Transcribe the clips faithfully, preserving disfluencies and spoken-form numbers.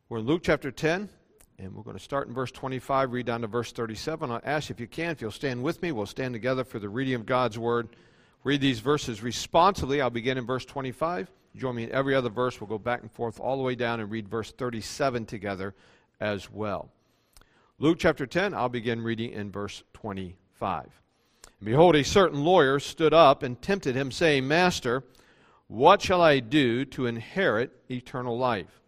We're in Luke chapter ten, and we're going to start in verse twenty-five, read down to verse thirty-seven. I'll ask you if you can, if you'll stand with me. We'll stand together for the reading of God's Word. Read these verses responsibly. I'll begin in verse twenty-five. Join me in every other verse. We'll go back and forth all the way down and read verse thirty-seven together as well. Luke chapter ten, I'll begin reading in verse twenty-five. And behold, a certain lawyer stood up and tempted him, saying, Master, what shall I do to inherit eternal life?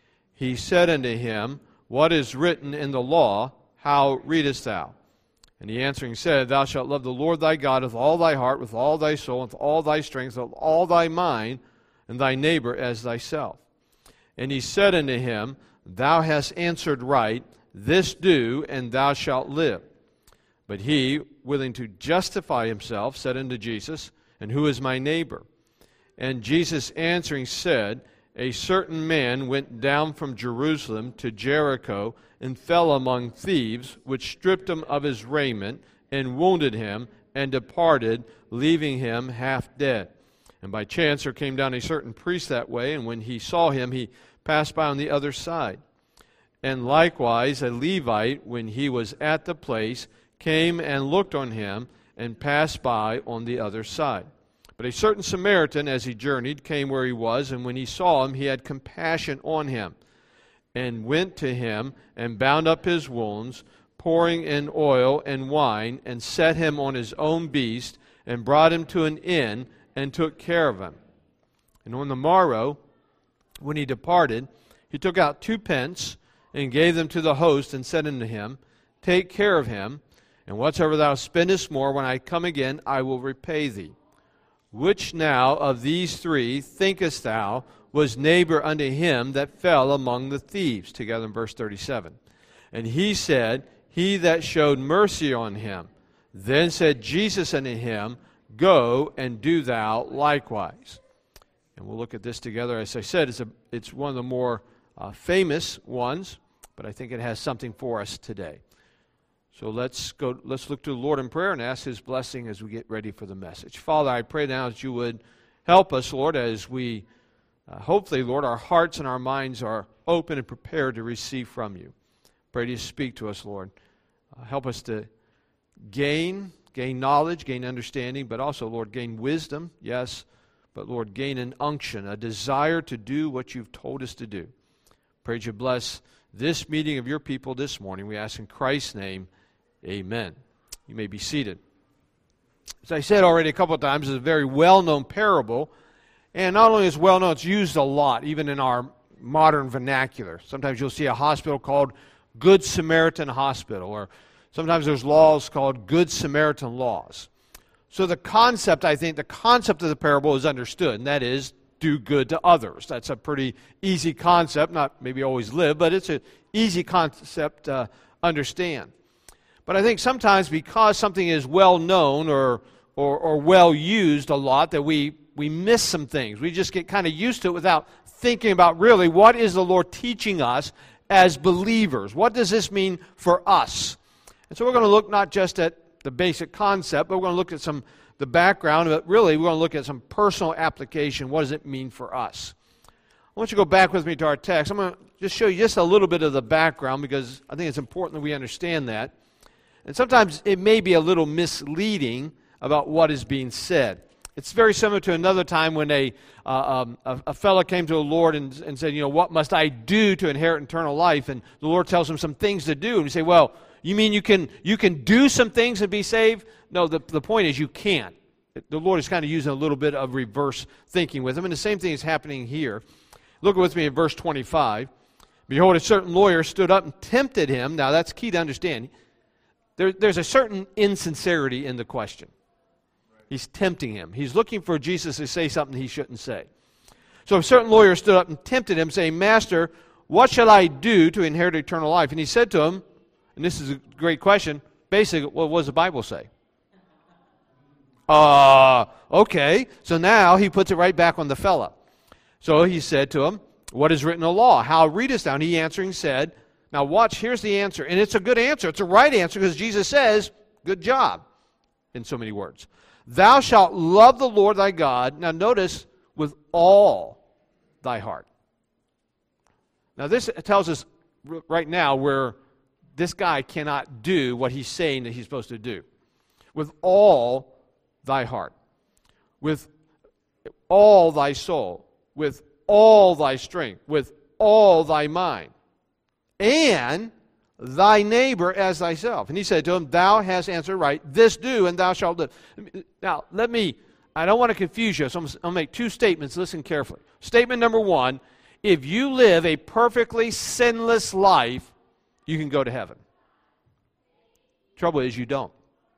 He said unto him, What is written in the law? How readest thou? And he answering said, Thou shalt love the Lord thy God with all thy heart, with all thy soul, with all thy strength, with all thy mind, and thy neighbor as thyself. And he said unto him, Thou hast answered right, this do, and thou shalt live. But he, willing to justify himself, said unto Jesus, And who is my neighbor? And Jesus answering said, A certain man went down from Jerusalem to Jericho, and fell among thieves, which stripped him of his raiment, and wounded him, and departed, leaving him half dead. And by chance there came down a certain priest that way, and when he saw him, he passed by on the other side. And likewise a Levite, when he was at the place, came and looked on him, and passed by on the other side. But a certain Samaritan, as he journeyed, came where he was, and when he saw him, he had compassion on him, and went to him, and bound up his wounds, pouring in oil and wine, and set him on his own beast, and brought him to an inn, and took care of him. And on the morrow, when he departed, he took out two pence, and gave them to the host, and said unto him, Take care of him, and whatsoever thou spendest more, when I come again, I will repay thee. Which now of these three thinkest thou was neighbor unto him that fell among the thieves? Together in verse thirty-seven. And he said, He that showed mercy on him. Then said Jesus unto him, Go and do thou likewise. And we'll look at this together. As I said, it's, a, it's one of the more uh, famous ones, but I think it has something for us today. So let's go. Let's look to the Lord in prayer and ask His blessing as we get ready for the message. Father, I pray now that you would help us, Lord, as we, uh, hopefully, Lord, our hearts and our minds are open and prepared to receive from you. Pray you speak to us, Lord. Uh, help us to gain, gain knowledge, gain understanding, but also, Lord, gain wisdom, yes, but, Lord, gain an unction, a desire to do what you've told us to do. Pray you bless this meeting of your people this morning. We ask in Christ's name, amen. You may be seated. As I said already a couple of times, it's a very well-known parable. And not only is it well-known, it's used a lot, even in our modern vernacular. Sometimes you'll see a hospital called Good Samaritan Hospital, or sometimes there's laws called Good Samaritan laws. So the concept, I think, the concept of the parable is understood, and that is do good to others. That's a pretty easy concept, not maybe always live, but it's an easy concept to understand. But I think sometimes because something is well known or, or, or well used a lot, that we, we miss some things. We just get kind of used to it without thinking about really what is the Lord teaching us as believers. What does this mean for us? And so we're going to look not just at the basic concept, but we're going to look at some the background, but really we're going to look at some personal application. What does it mean for us? I want you to go back with me to our text. I'm going to just show you just a little bit of the background because I think it's important that we understand that. And sometimes it may be a little misleading about what is being said. It's very similar to another time when a uh, um, a, a fellow came to the Lord and, and said, you know, what must I do to inherit eternal life? And the Lord tells him some things to do. And we say, well, you mean you can you can do some things and be saved? No, the, the point is you can't. The Lord is kind of using a little bit of reverse thinking with him. And the same thing is happening here. Look with me at verse twenty-five. Behold, a certain lawyer stood up and tempted him. Now that's key to understand. There, there's a certain insincerity in the question. He's tempting him. He's looking for Jesus to say something he shouldn't say. So a certain lawyer stood up and tempted him, saying, Master, what shall I do to inherit eternal life? And he said to him, and this is a great question, basically, what does the Bible say? Uh, okay. So now he puts it right back on the fella. So he said to him, what is written in the law? How readest thou? And he answering said, now watch, here's the answer. And it's a good answer. It's a right answer because Jesus says, good job, in so many words. Thou shalt love the Lord thy God. Now notice, with all thy heart. Now this tells us r- right now where this guy cannot do what he's saying that he's supposed to do. With all thy heart, with all thy soul, with all thy strength, with all thy mind, and thy neighbor as thyself. And he said to him, thou hast answered right, this do, and thou shalt live. Now, let me, I don't want to confuse you, so I'm, I'll make two statements. Listen carefully. Statement number one, if you live a perfectly sinless life, you can go to heaven. Trouble is, you don't.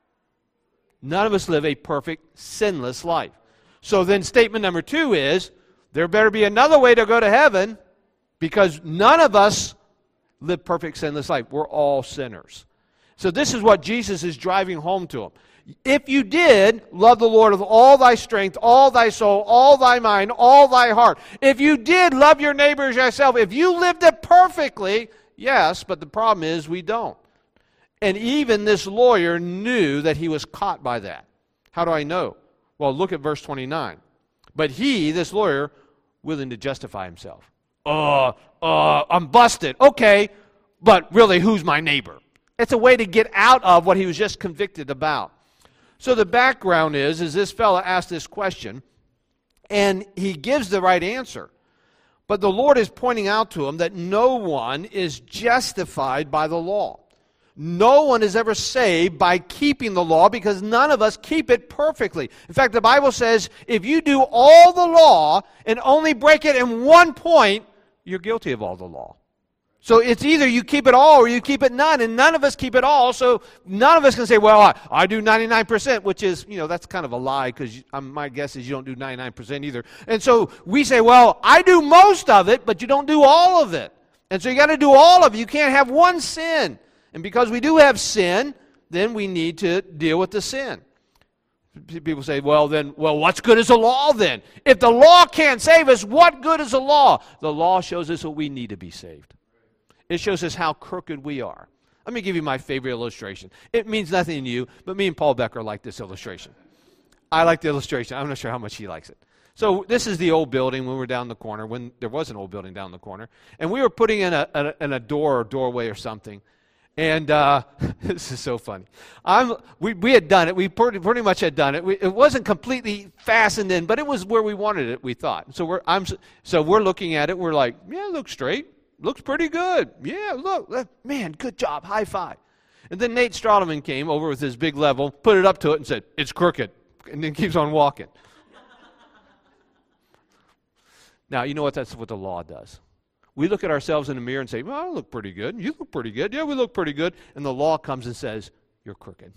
None of us live a perfect, sinless life. So then statement number two is, there better be another way to go to heaven, because none of us live perfect, sinless life. We're all sinners. So this is what Jesus is driving home to them. If you did love the Lord with all thy strength, all thy soul, all thy mind, all thy heart, if you did love your neighbor as yourself, if you lived it perfectly, yes, but the problem is we don't. And even this lawyer knew that he was caught by that. How do I know? Well, look at verse twenty-nine. But he, this lawyer, willing to justify himself. Uh, uh, I'm busted. Okay, but really, who's my neighbor? It's a way to get out of what he was just convicted about. So the background is, is this fellow asked this question, and he gives the right answer. But the Lord is pointing out to him that no one is justified by the law. No one is ever saved by keeping the law, because none of us keep it perfectly. In fact, the Bible says if you do all the law and only break it in one point, you're guilty of all the law. So it's either you keep it all or you keep it none, and none of us keep it all, so none of us can say, well, I, I do ninety-nine percent, which is, you know, that's kind of a lie, because um, my guess is you don't do ninety-nine percent either. And so we say, well, I do most of it, but you don't do all of it. And so you got to do all of it. You can't have one sin. And because we do have sin, then we need to deal with the sin. People say, well, then, well, what's good is the law then? If the law can't save us, what good is the law? The law shows us what we need to be saved. It shows us how crooked we are. Let me give you my favorite illustration. It means nothing to you, but me and Paul Becker like this illustration. I like the illustration. I'm not sure how much he likes it. So this is the old building when we were down the corner, when there was an old building down the corner. And we were putting in a, a, in a door or doorway or something. And uh, this is so funny. I'm, we, we had done it. We pretty, pretty much had done it. We, it wasn't completely fastened in, but it was where we wanted it, we thought. So we're, I'm, so we're looking at it. We're like, yeah, it looks straight. Looks pretty good. Yeah, look, look. Man, good job. High five. And then Nate Straudelman came over with his big level, put it up to it and said, it's crooked. And then keeps on walking. Now, you know what? That's what the law does. We look at ourselves in the mirror and say, well, I look pretty good. You look pretty good. Yeah, we look pretty good. And the law comes and says, you're crooked.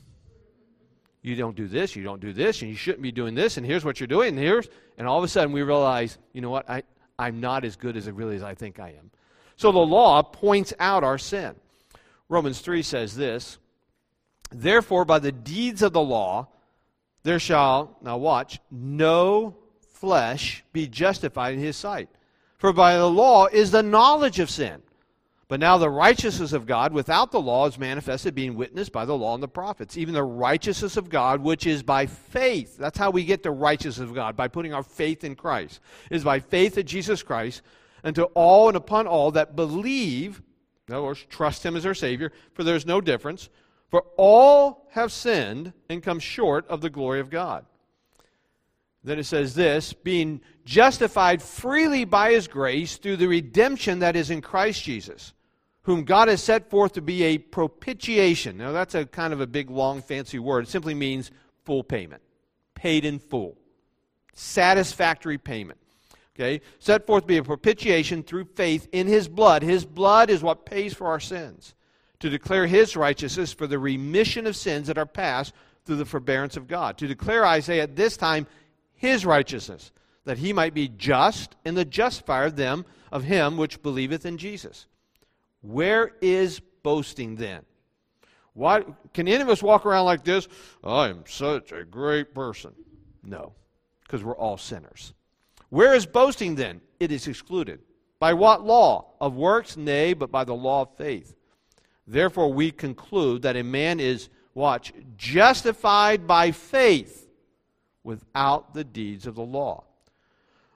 You don't do this, you don't do this, and you shouldn't be doing this, and here's what you're doing, and here's, and all of a sudden we realize, you know what, I, I'm not as good as I really as I think I am. So the law points out our sin. Romans three says this, therefore by the deeds of the law there shall, now watch, no flesh be justified in his sight. For by the law is the knowledge of sin. But now the righteousness of God without the law is manifested, being witnessed by the law and the prophets. Even the righteousness of God, which is by faith. That's how we get the righteousness of God, by putting our faith in Christ. It is by faith in Jesus Christ, and to all and upon all that believe, in other words, trust him as their Savior, for there is no difference. For all have sinned and come short of the glory of God. Then it says this, being justified freely by his grace through the redemption that is in Christ Jesus, whom God has set forth to be a propitiation. Now that's a kind of a big, long, fancy word. It simply means full payment, paid in full, satisfactory payment. Okay, set forth to be a propitiation through faith in his blood. His blood is what pays for our sins, to declare his righteousness for the remission of sins that are past through the forbearance of God. To declare, I say, at this time, his righteousness, that he might be just and the justifier of them of him which believeth in Jesus. Where is boasting then? Why can any of us walk around like this? I am such a great person. No, because we're all sinners. Where is boasting then? It is excluded. By what law? Of works? Nay, but by the law of faith. Therefore we conclude that a man is, watch, justified by faith without the deeds of the law.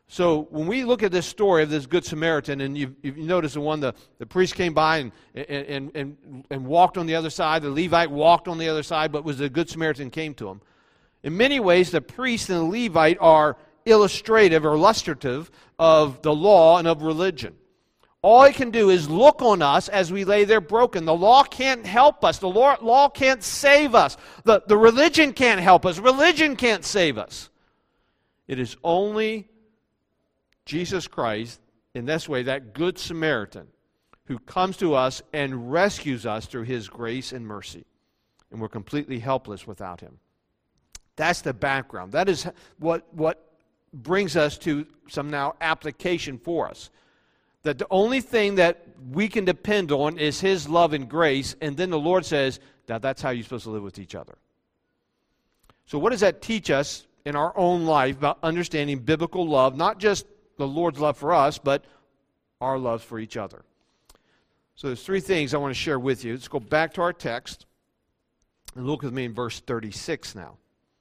So when we look at this story of this Good Samaritan, and you you notice the one, the, the priest came by and, and, and, and walked on the other side, the Levite walked on the other side, but was the Good Samaritan came to him. In many ways, the priest and the Levite are illustrative or illustrative of the law and of religion. All it can do is look on us as we lay there broken. The law can't help us. The law, law can't save us. The, the religion can't help us. Religion can't save us. It is only Jesus Christ, in this way, that Good Samaritan, who comes to us and rescues us through His grace and mercy. And we're completely helpless without Him. That's the background. That is what, what brings us to some now application for us. That the only thing that we can depend on is His love and grace, and then the Lord says, now that's how you're supposed to live with each other. So what does that teach us in our own life about understanding biblical love, not just the Lord's love for us, but our love for each other? So there's three things I want to share with you. Let's go back to our text and look with me in verse thirty-six now.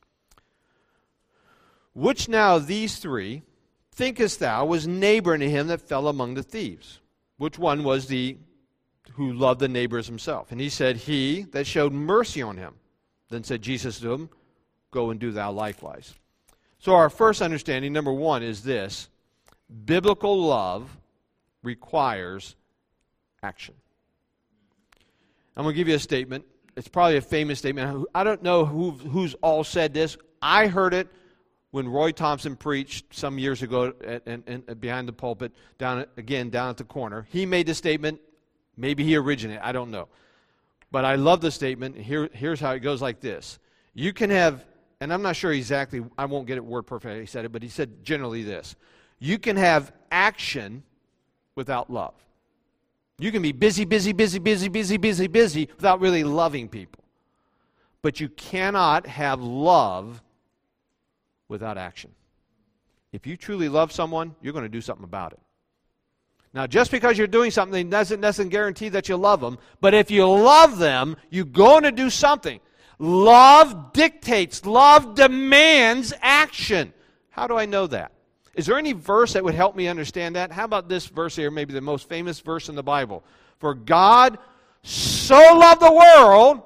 Which now of these three thinkest thou was neighbor unto him that fell among the thieves? Which one was the who loved the neighbor as himself? And he said, he that showed mercy on him. Then said Jesus to him, go and do thou likewise. So our first understanding, number one, is this: biblical love requires action. I'm going to give you a statement. It's probably a famous statement. I don't know who, who's all said this. I heard it when Roy Thompson preached some years ago at, at, at, behind the pulpit, down at, again, down at the corner. He made the statement. Maybe he originated. I don't know. But I love the statement. Here, here's how it goes like this. You can have, and I'm not sure exactly, I won't get it word perfect, he said it, but he said generally this. You can have action without love. You can be busy, busy, busy, busy, busy, busy, busy without really loving people. But you cannot have love without action. If you truly love someone, you're going to do something about it. Now, just because you're doing something doesn't, doesn't guarantee that you love them, but if you love them, you're going to do something. Love dictates, love demands action. How do I know that? Is there any verse that would help me understand that? How about this verse here, maybe the most famous verse in the Bible? For God so loved the world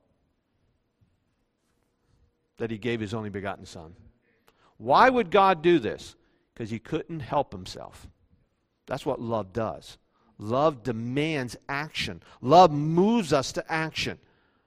that He gave His only begotten Son. Why would God do this? Because He couldn't help Himself. That's what love does. Love demands action. Love moves us to action.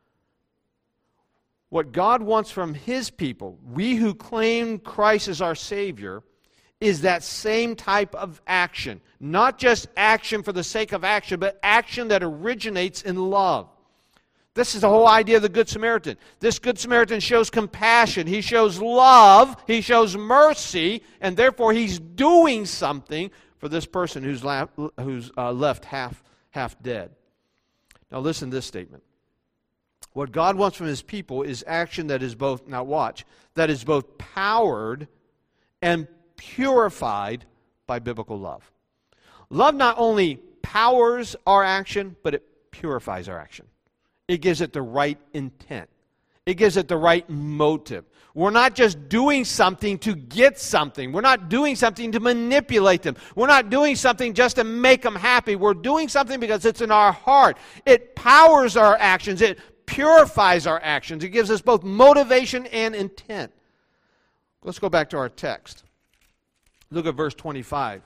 What God wants from His people, we who claim Christ as our Savior, is that same type of action. Not just action for the sake of action, but action that originates in love. This is the whole idea of the Good Samaritan. This Good Samaritan shows compassion. He shows love. He shows mercy. And therefore, he's doing something for this person who's, la- who's uh, left half, half dead. Now listen to this statement. What God wants from His people is action that is both, now watch, that is both powered and purified by biblical love. Love not only powers our action, but it purifies our action. It gives it the right intent. It gives it the right motive. We're not just doing something to get something. We're not doing something to manipulate them. We're not doing something just to make them happy. We're doing something because it's in our heart. It powers our actions. It purifies our actions. It gives us both motivation and intent. Let's go back to our text. Look at verse twenty-five.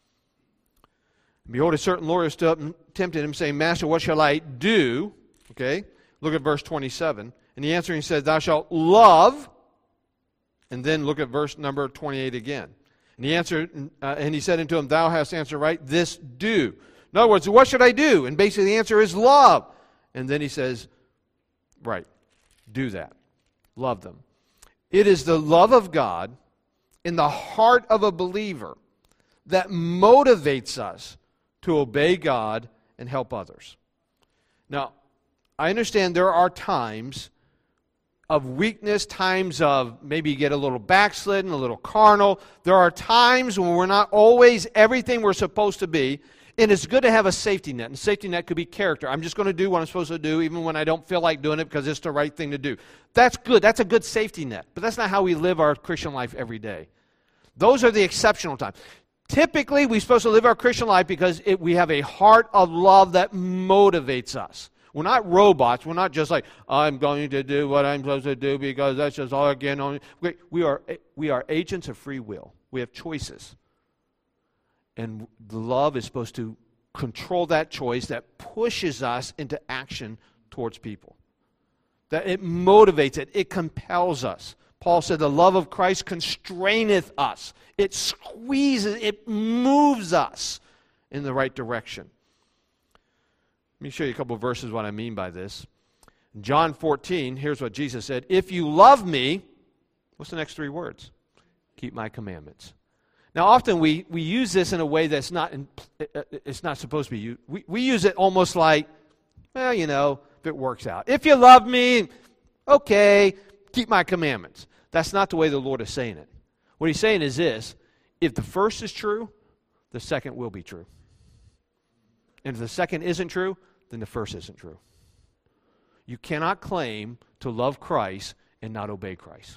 Behold, a certain lawyer stood up and tempted him, saying, Master, what shall I do? Okay, look at verse twenty-seven. And he answered and he said, Thou shalt love. And then look at verse number twenty-eight again. And he answered, uh, and he said unto him, Thou hast answered right, this do. In other words, what should I do? And basically the answer is love. And then he says, right, do that. Love them. It is the love of God in the heart of a believer that motivates us to obey God and help others. Now, I understand there are times of weakness, times of maybe you get a little backslidden, a little carnal. There are times when we're not always everything we're supposed to be, and it's good to have a safety net. And safety net could be character. I'm just going to do what I'm supposed to do even when I don't feel like doing it because it's the right thing to do. That's good. That's a good safety net. But that's not how we live our Christian life every day. Those are the exceptional times. Typically, we're supposed to live our Christian life because it, we have a heart of love that motivates us. We're not robots. We're not just like, I'm going to do what I'm supposed to do because that's just all again on me. We are, we are agents of free will. We have choices. And the love is supposed to control that choice that pushes us into action towards people. That it motivates it. It compels us. Paul said the love of Christ constraineth us. It squeezes, it moves us in the right direction. Let me show you a couple of verses what I mean by this. In John fourteen, here's what Jesus said. If you love me, what's the next three words? Keep my commandments. Now, often we, we use this in a way that's not, in, it's not supposed to be used. We, we use it almost like, well, you know, if it works out. If you love me, okay, keep my commandments. That's not the way the Lord is saying it. What he's saying is this: if the first is true, the second will be true. And if the second isn't true, then the first isn't true. You cannot claim to love Christ and not obey Christ.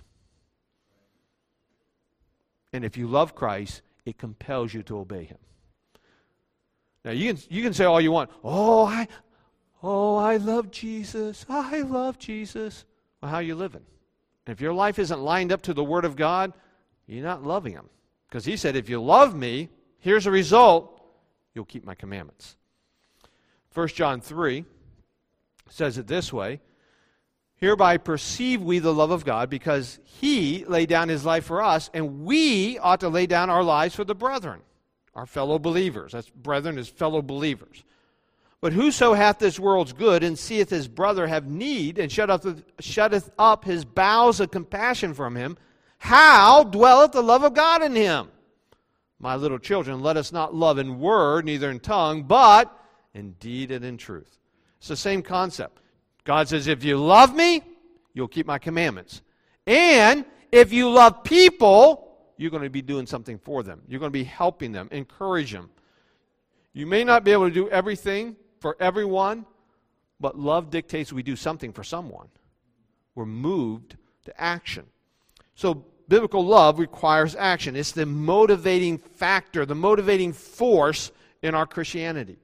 And if you love Christ, it compels you to obey him. Now you can you can say all you want. Oh, I oh I love Jesus. I love Jesus. Well, how are you living? And if your life isn't lined up to the Word of God, you're not loving him. Because he said, if you love me, here's the result: you'll keep my commandments. First John three says it this way: hereby perceive we the love of God, because he laid down his life for us, and we ought to lay down our lives for the brethren, our fellow believers. That's brethren is fellow believers. But whoso hath this world's good, and seeth his brother have need, and shutteth, shutteth up his bowels of compassion from him, how dwelleth the love of God in him? My little children, let us not love in word, neither in tongue, but in deed and in truth. It's the same concept. God says, if you love me, you'll keep my commandments. And if you love people, you're going to be doing something for them. You're going to be helping them, encourage them. You may not be able to do everything for everyone, but love dictates we do something for someone. We're moved to action. So biblical love requires action. It's the motivating factor, the motivating force in our Christianity.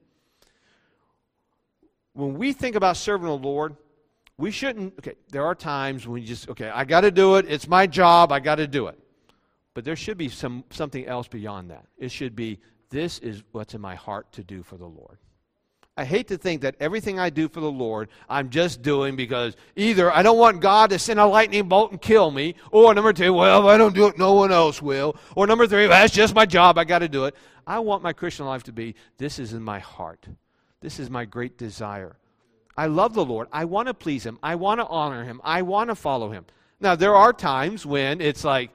When we think about serving the Lord, we shouldn't, okay, there are times when you just, okay, I got to do it. It's my job. I got to do it. But there should be some something else beyond that. It should be, this is what's in my heart to do for the Lord. I hate to think that everything I do for the Lord, I'm just doing because either I don't want God to send a lightning bolt and kill me, or number two, well, if I don't do it, no one else will. Or number three, well, that's just my job. I got to do it. I want my Christian life to be, this is in my heart. This is my great desire. I love the Lord. I want to please him. I want to honor him. I want to follow him. Now, there are times when it's like,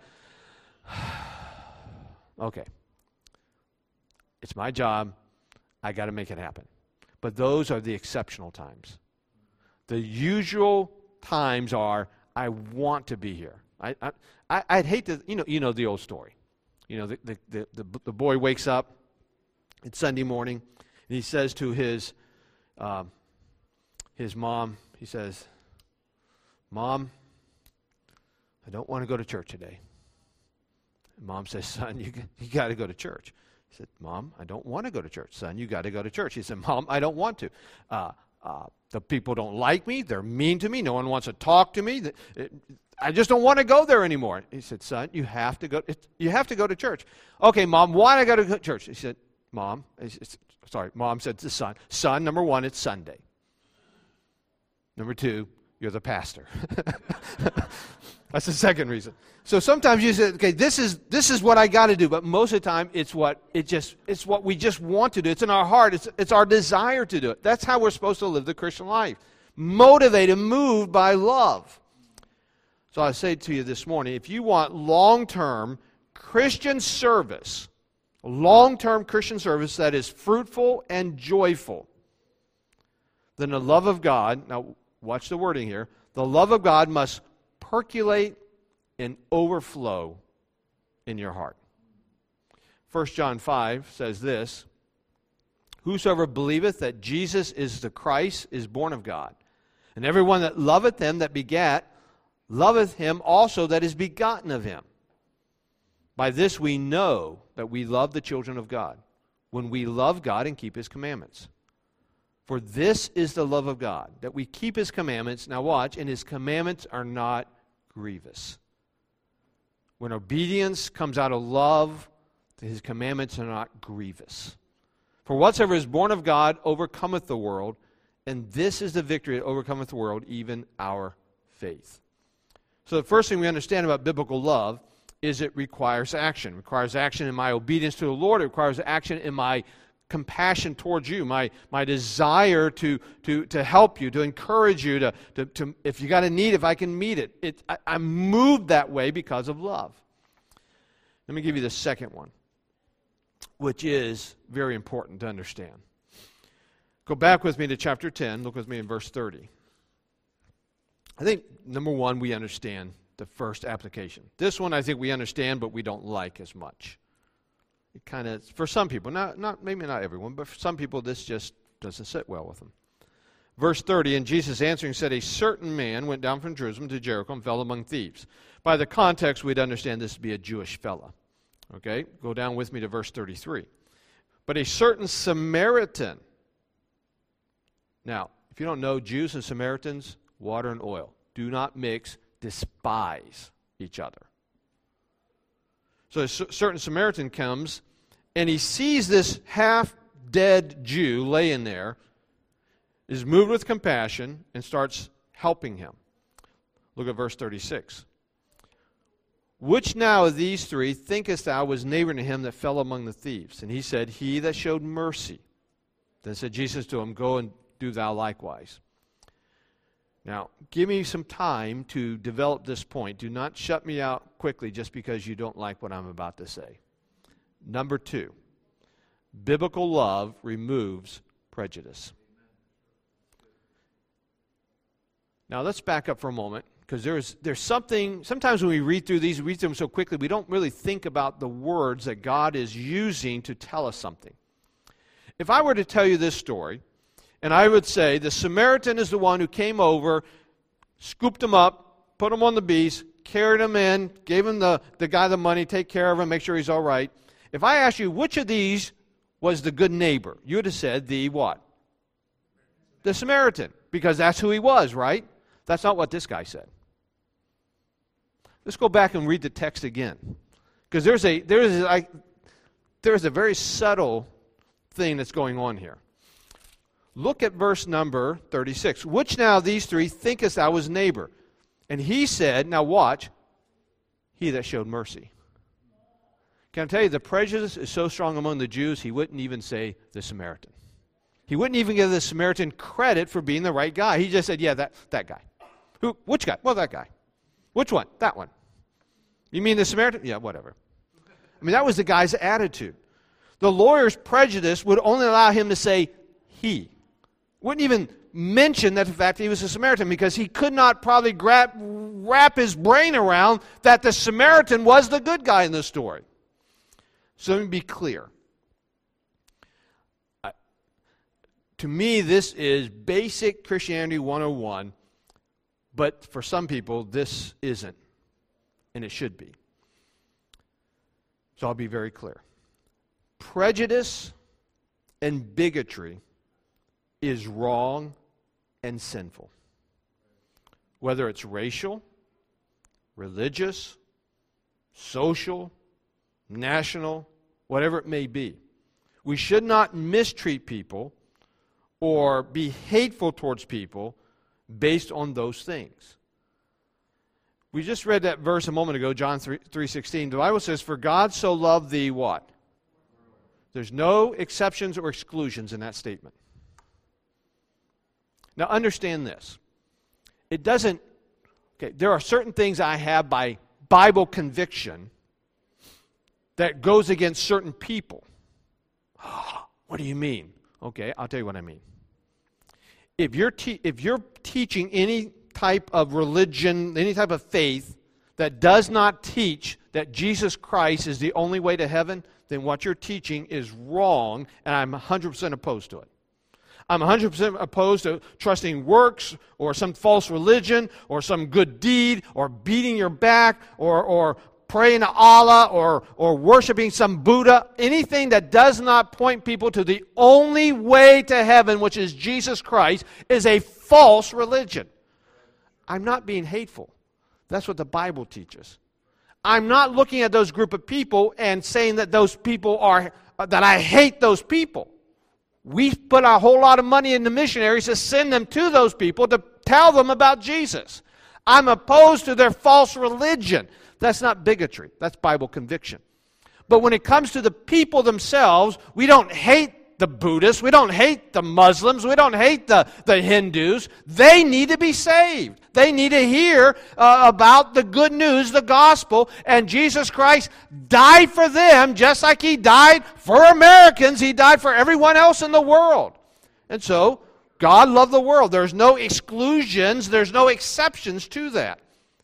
okay, it's my job. I got to make it happen. But those are the exceptional times. The usual times are, I want to be here. I, I, I'd hate to, you know, you know the old story. You know, the, the, the, the, the boy wakes up, it's Sunday morning, and he says to his um, his mom, he says, Mom, I don't want to go to church today. And Mom says, son, you, you got to go to church. He said, Mom, I don't want to go to church. Son, you got to go to church. He said, Mom, I don't want to. Uh, uh, the people don't like me. They're mean to me. No one wants to talk to me. I just don't want to go there anymore. He said, son, you have to go. You have to go to church. Okay, Mom, why do I go to church? He said, Mom, sorry, Mom said to son, son, number one, it's Sunday. Number two, you're the pastor. That's the second reason. So sometimes you say, okay, this is this is what I got to do, but most of the time it's what it just it's what we just want to do. It's in our heart. It's it's our desire to do it. That's how we're supposed to live the Christian life. Motivated, moved by love. So I say to you this morning, if you want long-term Christian service, long-term Christian service that is fruitful and joyful, then the love of God, now watch the wording here, the love of God must percolate and overflow in your heart. First John five says this, whosoever believeth that Jesus is the Christ is born of God. And everyone that loveth him that begat, loveth him also that is begotten of him. By this we know that we love the children of God, when we love God and keep His commandments. For this is the love of God, that we keep His commandments. Now watch, and His commandments are not grievous. When obedience comes out of love, His commandments are not grievous. For whatsoever is born of God overcometh the world, and this is the victory that overcometh the world, even our faith. So the first thing we understand about biblical love is it requires action. It requires action in my obedience to the Lord. It requires action in my compassion towards you, my, my desire to, to, to help you, to encourage you, to, to, to if you got a need, if I can meet it. it I, I'm moved that way because of love. Let me give you the second one, which is very important to understand. Go back with me to chapter ten. Look with me in verse thirty. I think, number one, we understand the first application. This one I think we understand, but we don't like as much. It kind of, for some people, not, not maybe not everyone, but for some people this just doesn't sit well with them. Verse thirty, and Jesus answering said, a certain man went down from Jerusalem to Jericho and fell among thieves. By the context, we'd understand this to be a Jewish fella. Okay, go down with me to verse thirty-three. But a certain Samaritan. Now, if you don't know, Jews and Samaritans, water and oil, do not mix, despise each other. So a certain Samaritan comes, and he sees this half-dead Jew laying there, is moved with compassion, and starts helping him. Look at verse thirty-six. Which now of these three thinkest thou was neighbor to him that fell among the thieves? And he said, he that showed mercy. Then said Jesus to him, go and do thou likewise. Now, give me some time to develop this point. Do not shut me out quickly just because you don't like what I'm about to say. Number two, biblical love removes prejudice. Now, let's back up for a moment, because there's, there's something, sometimes when we read through these, we read them so quickly, we don't really think about the words that God is using to tell us something. If I were to tell you this story, and I would say the Samaritan is the one who came over, scooped him up, put him on the beast, carried him in, gave him the, the guy the money, take care of him, make sure he's all right. If I asked you which of these was the good neighbor, you would have said the what? The Samaritan, because that's who he was, right? That's not what this guy said. Let's go back and read the text again, because there's a there's a, there's a very subtle thing that's going on here. Look at verse number thirty-six. Which now of these three thinkest thou was neighbor? And he said, now watch, he that showed mercy. Can I tell you, the prejudice is so strong among the Jews, he wouldn't even say the Samaritan. He wouldn't even give the Samaritan credit for being the right guy. He just said, yeah, that, that guy. Who? Which guy? Well, that guy. Which one? That one. You mean the Samaritan? Yeah, whatever. I mean, that was the guy's attitude. The lawyer's prejudice would only allow him to say he. Wouldn't even mention that the fact that he was a Samaritan, because he could not probably grab, wrap his brain around that the Samaritan was the good guy in the story. So let me be clear. I, to me, this is basic Christianity one oh one, but for some people, this isn't, and it should be. So I'll be very clear. Prejudice and bigotry is wrong and sinful. Whether it's racial, religious, social, national, whatever it may be. We should not mistreat people or be hateful towards people based on those things. We just read that verse a moment ago, John three sixteen. The Bible says, for God so loved the what? There's no exceptions or exclusions in that statement. Now understand this. It doesn't, okay, there are certain things I have by Bible conviction that goes against certain people. What do you mean? Okay, I'll tell you what I mean. If you're, te- if you're teaching any type of religion, any type of faith that does not teach that Jesus Christ is the only way to heaven, then what you're teaching is wrong, and I'm one hundred percent opposed to it. I'm one hundred percent opposed to trusting works or some false religion or some good deed or beating your back or, or praying to Allah or, or worshiping some Buddha, anything that does not point people to the only way to heaven, which is Jesus Christ, is a false religion. I'm not being hateful. That's what the Bible teaches. I'm not looking at those group of people and saying that those people are, that I hate those people. We put a whole lot of money into missionaries to send them to those people to tell them about Jesus. I'm opposed to their false religion. That's not bigotry. That's Bible conviction. But when it comes to the people themselves, we don't hate the Buddhists. We don't hate the Muslims. We don't hate the, the Hindus. They need to be saved. They need to hear uh, about the good news, the gospel, and Jesus Christ died for them just like He died for Americans. He died for everyone else in the world. And so, God loved the world. There's no exclusions. There's no exceptions to that.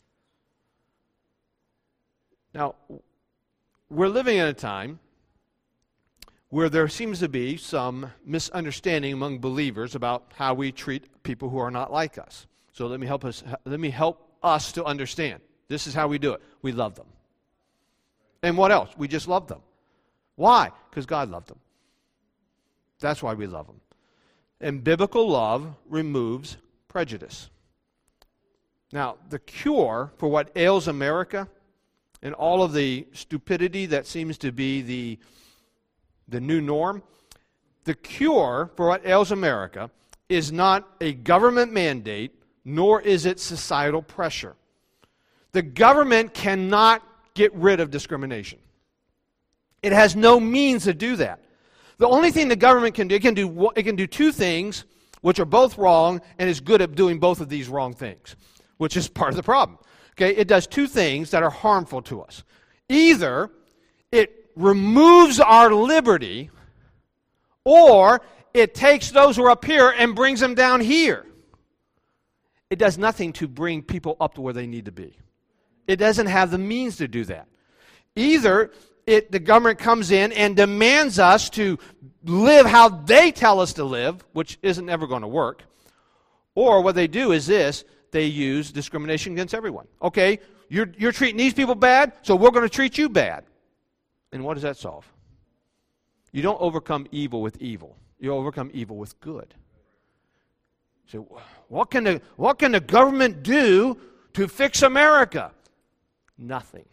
Now, we're living in a time where there seems to be some misunderstanding among believers about how we treat people who are not like us. So let me help us, let me help us to understand. This is how we do it. We love them. And what else? We just love them. Why? Because God loved them. That's why we love them. And biblical love removes prejudice. Now, the cure for what ails America and all of the stupidity that seems to be the, the new norm, the cure for what ails America is not a government mandate, nor is it societal pressure. The government cannot get rid of discrimination. It has no means to do that. The only thing the government can do, it can do, it can do two things which are both wrong and is good at doing both of these wrong things, which is part of the problem. Okay, it does two things that are harmful to us. Either it removes our liberty, or it takes those who are up here and brings them down here. It does nothing to bring people up to where they need to be. It doesn't have the means to do that. Either it, the government comes in and demands us to live how they tell us to live, which isn't ever going to work, or what they do is this: they use discrimination against everyone. Okay, you're, you're treating these people bad, so we're going to treat you bad. And what does that solve? You don't overcome evil with evil. You overcome evil with good. So what can the, what can the government do to fix America? Nothing.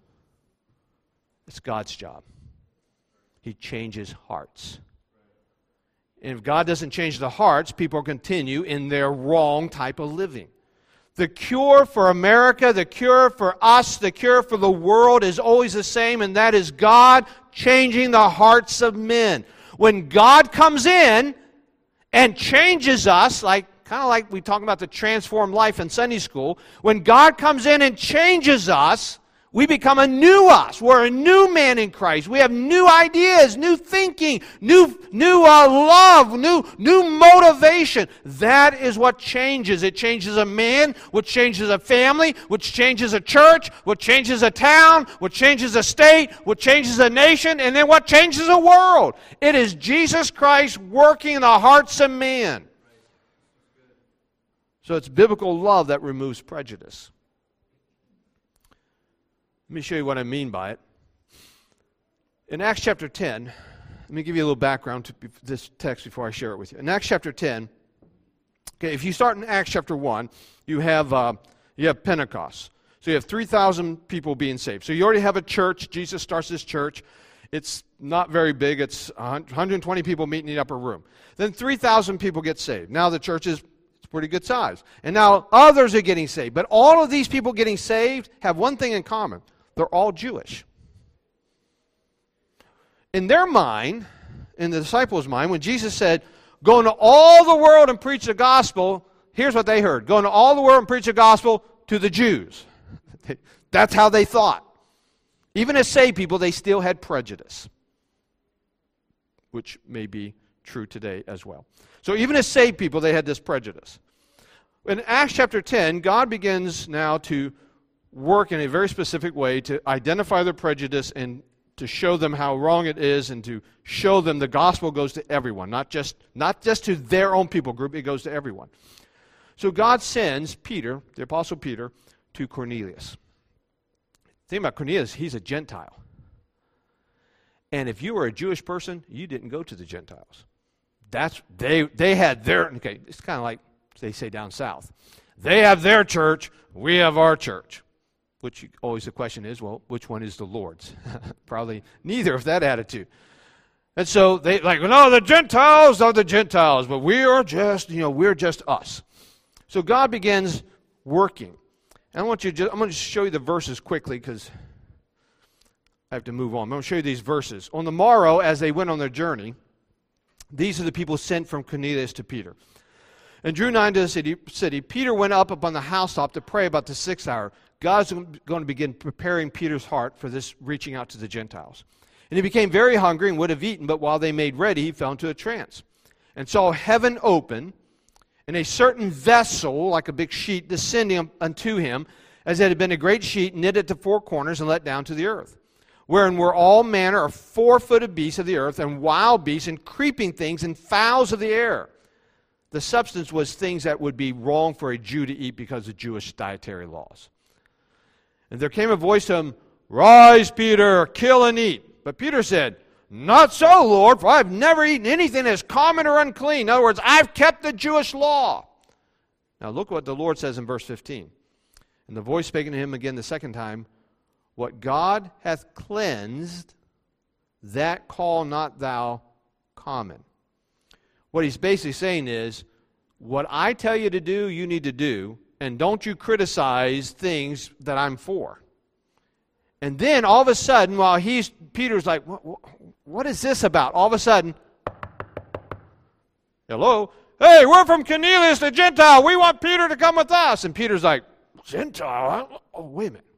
It's God's job. He changes hearts. And if God doesn't change the hearts, people continue in their wrong type of living. The cure for America, the cure for us, the cure for the world is always the same, and that is God changing the hearts of men. When God comes in and changes us, like kind of like we talk about the transformed life in Sunday school, when God comes in and changes us, we become a new us. We're a new man in Christ. We have new ideas, new thinking, new, new uh, love, new, new motivation. That is what changes. It changes a man, which changes a family, which changes a church, which changes a town, which changes a state, which changes a nation, and then what changes a world. It is Jesus Christ working in the hearts of men. So it's biblical love that removes prejudice. Let me show you what I mean by it. In Acts chapter ten, let me give you a little background to this text before I share it with you. In Acts chapter ten, okay, if you start in Acts chapter one, you have uh, you have Pentecost. So you have three thousand people being saved. So you already have a church. Jesus starts this church. It's not very big. It's one hundred twenty people meeting in the upper room. Then three thousand people get saved. Now the church is pretty good size. And now others are getting saved. But all of these people getting saved have one thing in common. They're all Jewish. In their mind, in the disciples' mind, when Jesus said, go into all the world and preach the gospel, here's what they heard. Go into all the world and preach the gospel to the Jews. That's how they thought. Even as saved people, they still had prejudice, which may be true today as well. So even as saved people, they had this prejudice. In Acts chapter ten, God begins now to work in a very specific way to identify their prejudice and to show them how wrong it is and to show them the gospel goes to everyone, not just, not just to their own people group, it goes to everyone. So God sends Peter, the Apostle Peter, to Cornelius. Think about Cornelius, he's a Gentile. And if you were a Jewish person, you didn't go to the Gentiles. That's they they had their, okay, it's kind of like they say down south. They have their church, we have our church. Which you, always the question is, well, which one is the Lord's? Probably neither of that attitude. And so they like, no, the Gentiles are the Gentiles, but we are just, you know, we're just us. So God begins working. And I want you to just, I'm going to show you the verses quickly because I have to move on. I'm going to show you these verses. On the morrow, as they went on their journey, these are the people sent from Cornelius to Peter. And drew nigh to the city, city. Peter went up upon the housetop to pray about the sixth hour. God's going to begin preparing Peter's heart for this reaching out to the Gentiles. And he became very hungry and would have eaten, but while they made ready, he fell into a trance. And saw heaven open, and a certain vessel, like a big sheet, descending unto him, as it had been a great sheet, knit at the four corners and let down to the earth. Wherein were all manner of four-footed beasts of the earth, and wild beasts, and creeping things, and fowls of the air. The substance was things that would be wrong for a Jew to eat because of Jewish dietary laws. And there came a voice to him, Rise, Peter, kill and eat. But Peter said, Not so, Lord, for I have never eaten anything that is common or unclean. In other words, I've kept the Jewish law. Now look what the Lord says in verse fifteen. And the voice spake unto him again the second time, What God hath cleansed, that call not thou common. What he's basically saying is, what I tell you to do, you need to do, and don't you criticize things that I'm for. And then all of a sudden, while he's, Peter's like, what, what, what is this about? All of a sudden, hello? Hey, we're from Cornelius the Gentile. We want Peter to come with us. And Peter's like, Gentile? Oh, wait a minute.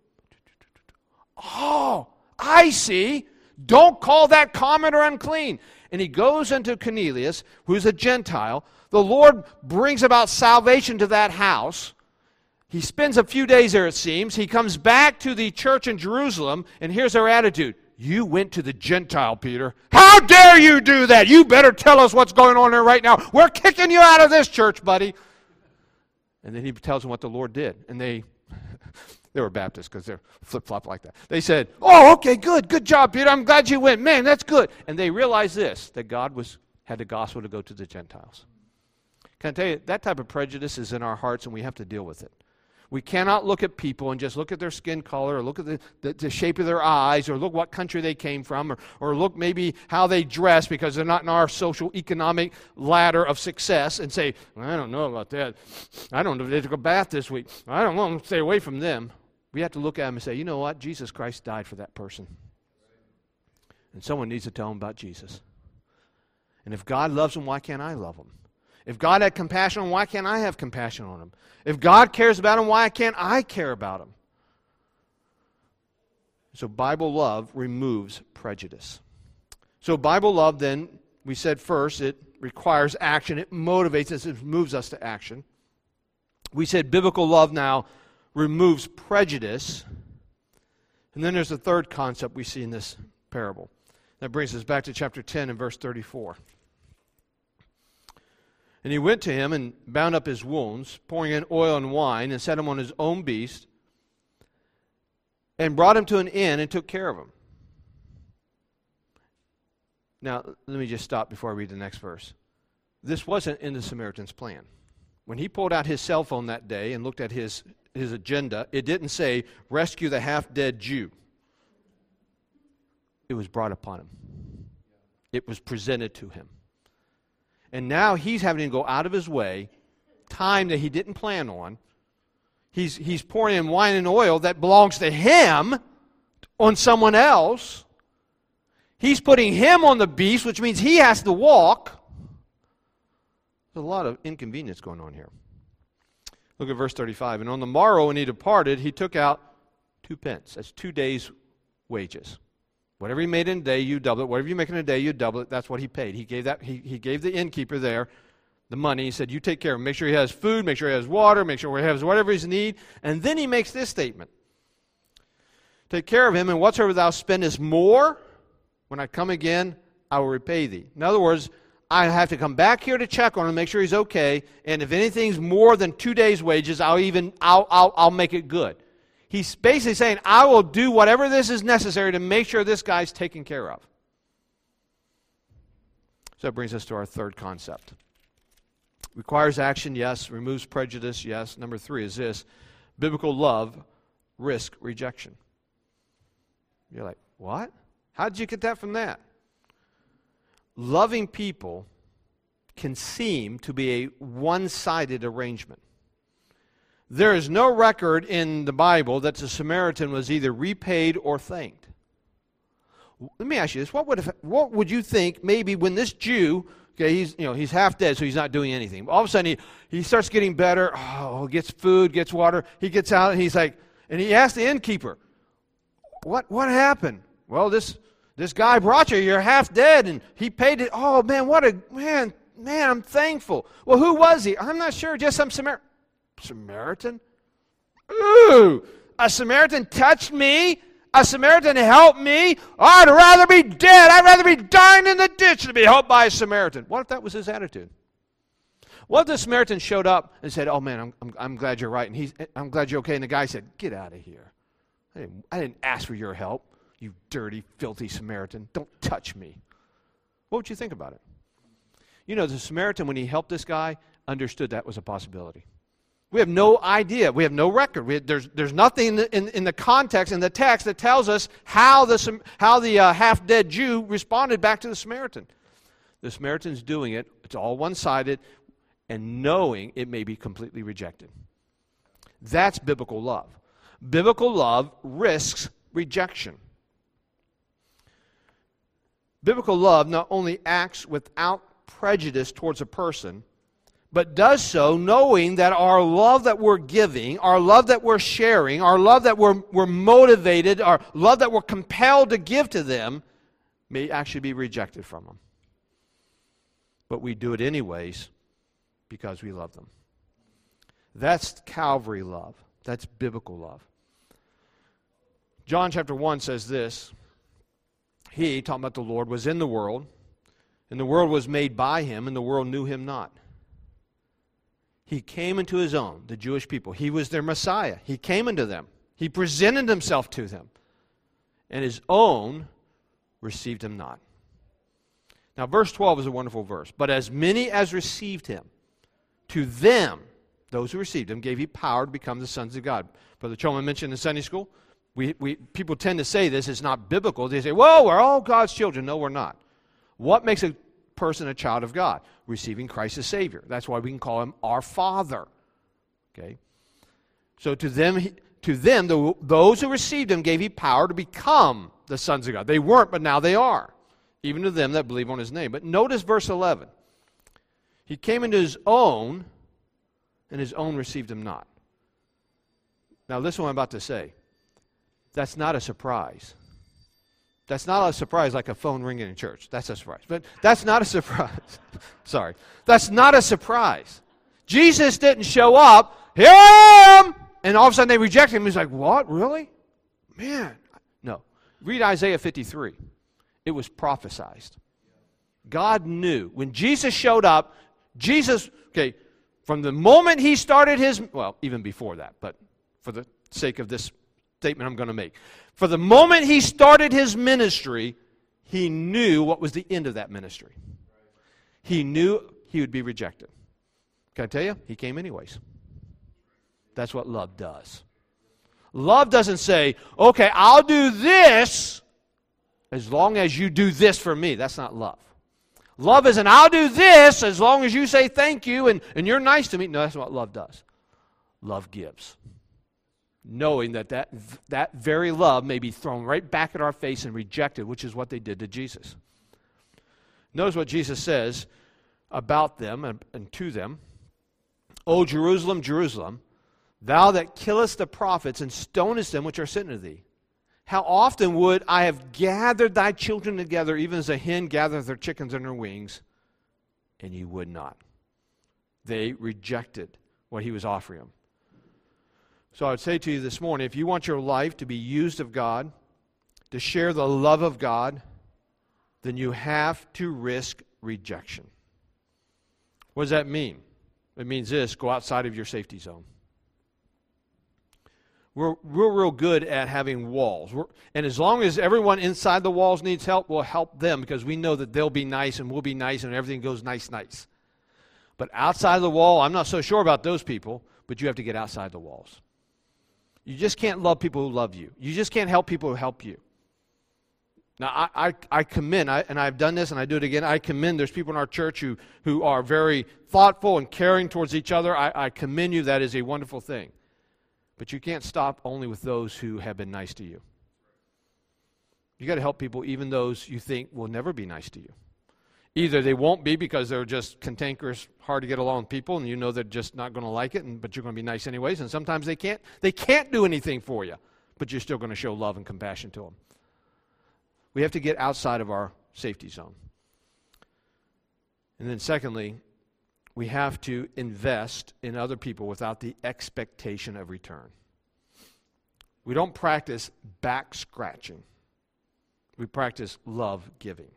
Oh, I see. Don't call that common or unclean. And he goes into Cornelius, who's a Gentile. The Lord brings about salvation to that house. He spends a few days there, it seems. He comes back to the church in Jerusalem, and here's their attitude. You went to the Gentile, Peter. How dare you do that? You better tell us what's going on there right now. We're kicking you out of this church, buddy. And then he tells them what the Lord did. And they, they were Baptists because they're flip-flop like that. They said, oh, okay, good, good job, Peter. I'm glad you went. Man, that's good. And they realized this, that God was had the gospel to go to the Gentiles. Can I tell you, that type of prejudice is in our hearts, and we have to deal with it. We cannot look at people and just look at their skin color or look at the, the, the shape of their eyes or look what country they came from or, or look maybe how they dress because they're not in our social economic ladder of success and say, I don't know about that. I don't know if they took a bath this week. I don't know. I'm going to stay away from them. We have to look at them and say, you know what? Jesus Christ died for that person. And someone needs to tell them about Jesus. And if God loves them, why can't I love them? If God had compassion on them, why can't I have compassion on them? If God cares about them, why can't I care about them? So Bible love removes prejudice. So Bible love then, we said first, it requires action. It motivates us. It moves us to action. We said biblical love now removes prejudice. And then there's a third concept we see in this parable. That brings us back to chapter ten and verse thirty-four. And he went to him and bound up his wounds, pouring in oil and wine, and set him on his own beast, and brought him to an inn and took care of him. Now, let me just stop before I read the next verse. This wasn't in the Samaritan's plan. When he pulled out his cell phone that day and looked at his, his agenda, it didn't say, rescue the half-dead Jew. It was brought upon him. It was presented to him. And now he's having to go out of his way, time that he didn't plan on. He's, he's pouring in wine and oil that belongs to him on someone else. He's putting him on the beast, which means he has to walk. There's a lot of inconvenience going on here. Look at verse thirty-five. And on the morrow when he departed, he took out two pence. That's two days' wages. Whatever he made in a day, you double it. Whatever you make in a day, you double it. That's what he paid. He gave that. He, he gave the innkeeper there the money. He said, you take care of him. Make sure he has food. Make sure he has water. Make sure he has whatever he needs. And then he makes this statement. Take care of him, and whatsoever thou spendest more, when I come again, I will repay thee. In other words, I have to come back here to check on him, make sure he's okay. And if anything's more than two days' wages, I'll even I'll I'll, I'll make it good. He's basically saying, I will do whatever this is necessary to make sure this guy's taken care of. So that brings us to our third concept. Requires action, yes. Removes prejudice, yes. Number three is this. Biblical love risks rejection. You're like, what? How did you get that from that? Loving people can seem to be a one-sided arrangement. There is no record in the Bible that the Samaritan was either repaid or thanked. Let me ask you this. What would, if, what would you think maybe when this Jew, okay, he's, you know, he's half dead, so he's not doing anything. All of a sudden, he, he starts getting better. Oh, gets food, gets water. He gets out, and he's like, and he asks the innkeeper, what, what happened? Well, this, this guy brought you. You're half dead, and he paid it. Oh, man, what a, man, man, I'm thankful. Well, who was he? I'm not sure, just some Samaritan. Samaritan? Ooh, a Samaritan touched me? A Samaritan helped me? I'd rather be dead. I'd rather be dying in the ditch than be helped by a Samaritan. What if that was his attitude? What if the Samaritan showed up and said, oh, man, I'm, I'm, I'm glad you're right, and he's, I'm glad you're okay. And the guy said, get out of here. I didn't, I didn't ask for your help, you dirty, filthy Samaritan. Don't touch me. What would you think about it? You know, the Samaritan, when he helped this guy, understood that was a possibility. We have no idea. We have no record. We have, there's, there's nothing in the, in, in the context, in the text, that tells us how the, how the uh, half-dead Jew responded back to the Samaritan. The Samaritan's doing it. It's all one-sided, and knowing it may be completely rejected. That's biblical love. Biblical love risks rejection. Biblical love not only acts without prejudice towards a person, but does so knowing that our love that we're giving, our love that we're sharing, our love that we're, we're motivated, our love that we're compelled to give to them may actually be rejected from them. But we do it anyways because we love them. That's Calvary love. That's biblical love. John chapter one says this. He, talking about the Lord, was in the world, and the world was made by him, and the world knew him not. He came into his own, the Jewish people. He was their Messiah. He came into them. He presented himself to them. And his own received him not. Now, verse twelve is a wonderful verse. But as many as received him, to them, those who received him, gave he power to become the sons of God. Brother Choman mentioned in Sunday school, we, we, people tend to say this is not biblical. They say, well, we're all God's children. No, we're not. What makes a person a child of God? Receiving Christ as Savior. That's why we can call him our Father. Okay? So to them, to them, the, those who received him gave he power to become the sons of God. They weren't, but now they are. Even to them that believe on his name. But notice verse eleven. He came into his own, and his own received him not. Now listen to what I'm about to say. That's not a surprise. That's not a surprise like a phone ringing in church. That's a surprise. But that's not a surprise. Sorry. That's not a surprise. Jesus didn't show up, here I am, and all of a sudden they reject him. He's like, what? Really? Man. No. Read Isaiah fifty-three. It was prophesied. God knew. When Jesus showed up, Jesus, okay, from the moment he started his, well, even before that, but for the sake of this statement I'm going to make. For the moment he started his ministry, he knew what was the end of that ministry. He knew he would be rejected. Can I tell you? He came anyways. That's what love does. Love doesn't say, okay, I'll do this as long as you do this for me. That's not love. Love isn't, I'll do this as long as you say thank you and, and you're nice to me. No, that's what love does. Love gives. Knowing that, that that very love may be thrown right back at our face and rejected, which is what they did to Jesus. Notice what Jesus says about them and, and to them. O Jerusalem, Jerusalem, thou that killest the prophets and stonest them which are sent unto thee. How often would I have gathered thy children together, even as a hen gathereth her chickens in her wings, and you would not. They rejected what he was offering them. So I would say to you this morning, if you want your life to be used of God, to share the love of God, then you have to risk rejection. What does that mean? It means this: go outside of your safety zone. We're, we're real good at having walls. We're, and as long as everyone inside the walls needs help, we'll help them because we know that they'll be nice and we'll be nice and everything goes nice, nice. But outside the wall, I'm not so sure about those people, but you have to get outside the walls. You just can't love people who love you. You just can't help people who help you. Now, I, I, I commend, I, and I've done this and I do it again, I commend, there's people in our church who, who are very thoughtful and caring towards each other. I, I commend you. That is a wonderful thing. But you can't stop only with those who have been nice to you. You got to help people, even those you think will never be nice to you. Either they won't be because they're just cantankerous, hard to get along with people, and you know they're just not going to like it, and, but you're going to be nice anyways. And sometimes they can't, they can't do anything for you, but you're still going to show love and compassion to them. We have to get outside of our safety zone. And then secondly, we have to invest in other people without the expectation of return. We don't practice back scratching. We practice love giving.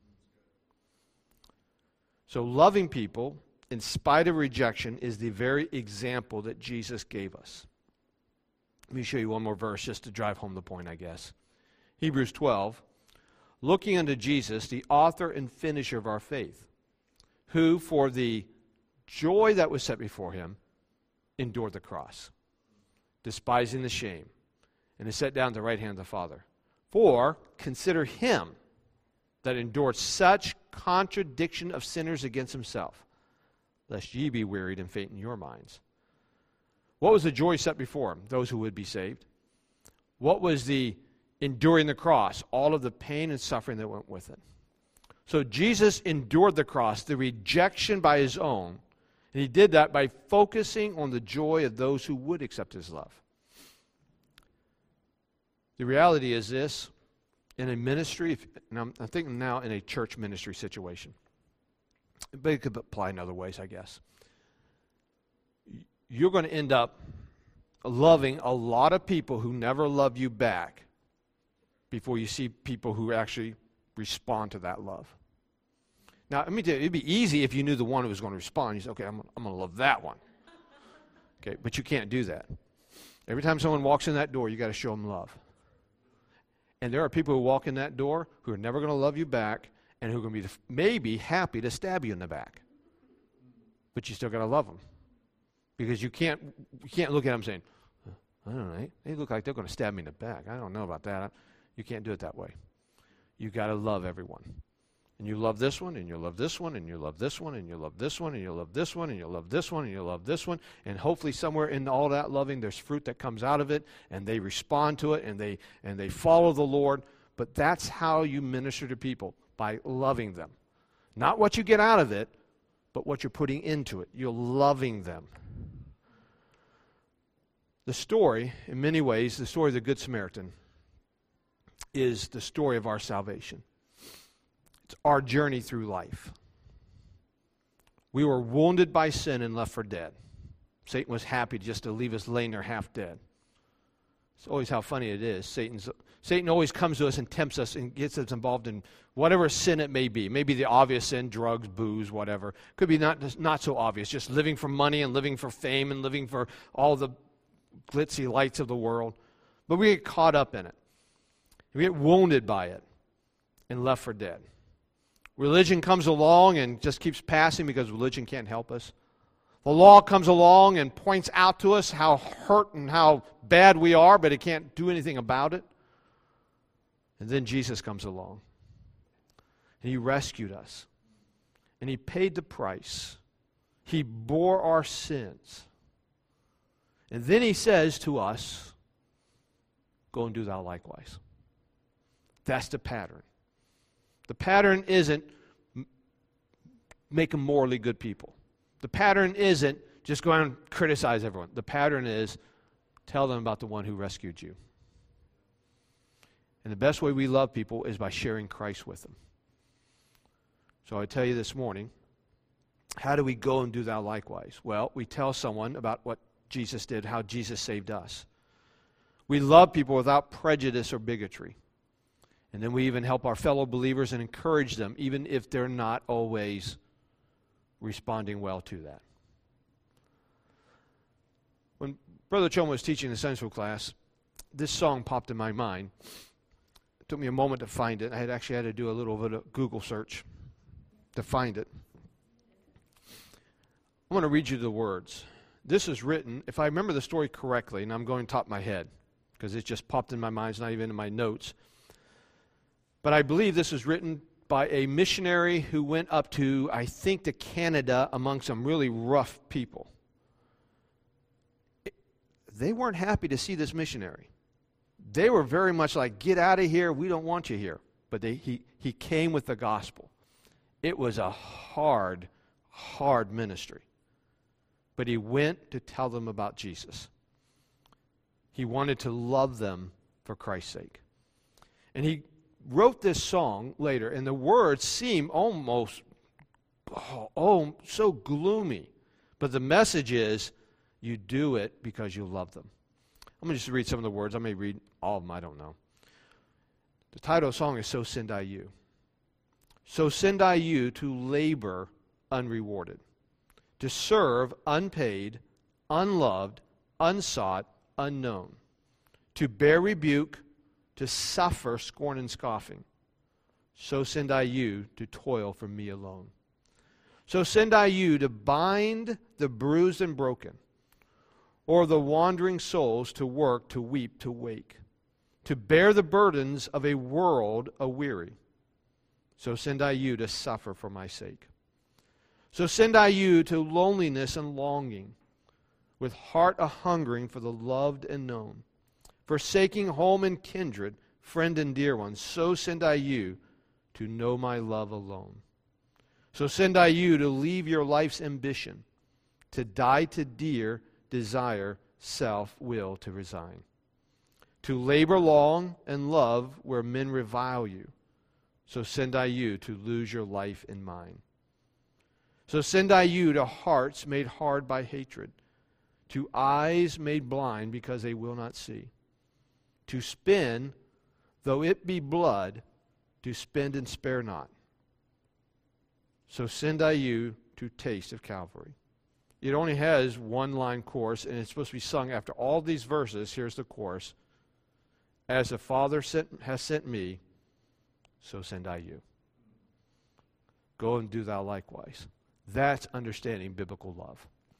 So loving people in spite of rejection is the very example that Jesus gave us. Let me show you one more verse just to drive home the point, I guess. Hebrews twelve, looking unto Jesus, the author and finisher of our faith, who for the joy that was set before him endured the cross, despising the shame, and is set down at the right hand of the Father. For consider him that endured such contradiction of sinners against himself, lest ye be wearied and faint in your minds. What was the joy set before him? Those who would be saved. What was the enduring the cross? All of the pain and suffering that went with it. So Jesus endured the cross, the rejection by his own, and he did that by focusing on the joy of those who would accept his love. The reality is this, in a ministry, if, and I'm, I'm thinking now in a church ministry situation, but it could apply in other ways, I guess. You're going to end up loving a lot of people who never love you back before you see people who actually respond to that love. Now, let me tell you, it'd be easy if you knew the one who was going to respond. You say, okay, I'm, I'm going to love that one. Okay, but you can't do that. Every time someone walks in that door, you got to show them love. And there are people who walk in that door who are never going to love you back and who are going to be the, maybe happy to stab you in the back. But you still got to love them. Because you can't you can't look at them saying, I don't know, they look like they're going to stab me in the back. I don't know about that. You can't do it that way. You got to love everyone. And you love this one, and you love this one, and you love this one, and you love this one, and you love this one, and you love this one, and you love this one. And hopefully somewhere in all that loving, there's fruit that comes out of it, and they respond to it, and they and they follow the Lord. But that's how you minister to people, by loving them. Not what you get out of it, but what you're putting into it. You're loving them. The story, in many ways, the story of the Good Samaritan, is the story of our salvation. It's our journey through life. We were wounded by sin and left for dead. Satan was happy just to leave us laying there half dead. It's always how funny it is. Satan's, Satan always comes to us and tempts us and gets us involved in whatever sin it may be. Maybe the obvious sin, drugs, booze, whatever. Could be not, not so obvious, just living for money and living for fame and living for all the glitzy lights of the world. But we get caught up in it. We get wounded by it and left for dead. Religion comes along and just keeps passing because religion can't help us. The law comes along and points out to us how hurt and how bad we are, but it can't do anything about it. And then Jesus comes along. And he rescued us. And he paid the price. He bore our sins. And then he says to us, go and do thou likewise. That's the pattern. The pattern isn't make them morally good people. The pattern isn't just go out and criticize everyone. The pattern is tell them about the one who rescued you. And the best way we love people is by sharing Christ with them. So I tell you this morning, how do we go and do thou likewise? Well, we tell someone about what Jesus did, how Jesus saved us. We love people without prejudice or bigotry. And then we even help our fellow believers and encourage them, even if they're not always responding well to that. When Brother Choma was teaching the Sunday school class, this song popped in my mind. It took me a moment to find it. I had actually had to do a little bit of Google search to find it. I want to read you the words. This is written, if I remember the story correctly, and I'm going top of my head, because it just popped in my mind, it's not even in my notes. But I believe this was written by a missionary who went up to, I think, to Canada among some really rough people. It, they weren't happy to see this missionary. They were very much like, get out of here, we don't want you here. But they, he, he came with the gospel. It was a hard, hard ministry. But he went to tell them about Jesus. He wanted to love them for Christ's sake. And he wrote this song later, and the words seem almost, oh, oh, so gloomy. But the message is, you do it because you love them. I'm going to just read some of the words. I may read all of them, I don't know. The title of the song is So Send I You. So send I you to labor unrewarded, to serve unpaid, unloved, unsought, unknown, to bear rebuke, to suffer scorn and scoffing. So send I you to toil for me alone. So send I you to bind the bruised and broken, or the wandering souls to work, to weep, to wake, to bear the burdens of a world aweary. So send I you to suffer for my sake. So send I you to loneliness and longing, with heart a-hungering for the loved and known, forsaking home and kindred, friend and dear ones. So send I you to know my love alone. So send I you to leave your life's ambition, to die to dear desire, self-will to resign, to labor long and love where men revile you. So send I you to lose your life in mine. So send I you to hearts made hard by hatred, to eyes made blind because they will not see, to spin, though it be blood, to spend and spare not. So send I you to taste of Calvary. It only has one line chorus, and it's supposed to be sung after all these verses. Here's the chorus. As the Father sent, has sent me, so send I you. Go and do thou likewise. That's understanding biblical love.